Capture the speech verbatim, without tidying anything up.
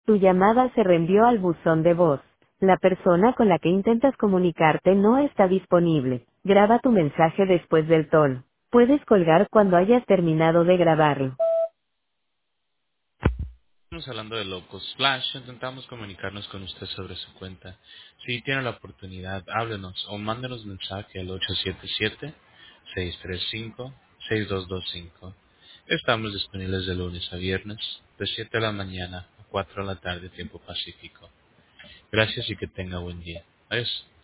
Tu llamada se reenvió al buzón de voz. La persona con la que intentas comunicarte no está disponible. Graba tu mensaje después del tono. Puedes colgar cuando hayas terminado de grabarlo. Estamos hablando de Locos Splash, intentamos comunicarnos con usted sobre su cuenta. Si tiene la oportunidad, háblenos o mándenos mensaje al ocho siete siete, seis tres cinco, seis dos dos cinco. Estamos disponibles de lunes a viernes, de siete de la mañana a cuatro de la tarde, tiempo pacífico. Gracias y que tenga buen día. Adiós.